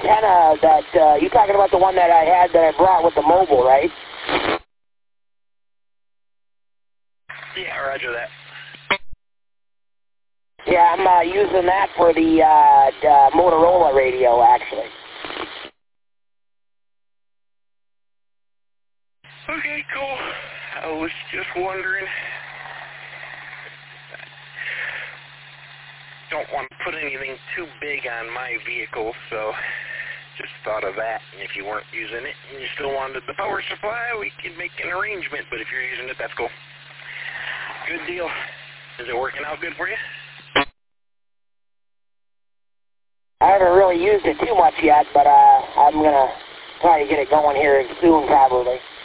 antenna that, you're talking about the one that I had that I brought with the mobile, right? Yeah, roger that. Yeah, I'm using that for the Motorola radio, actually. Okay, cool. I was just wondering. Don't want to put anything too big on my vehicle, so just thought of that. And if you weren't using it and you still wanted the power supply, we could make an arrangement. But if you're using it, that's cool. Good deal. Is it working out good for you? I haven't really used it too much yet, but I'm going to try to get it going here soon, probably.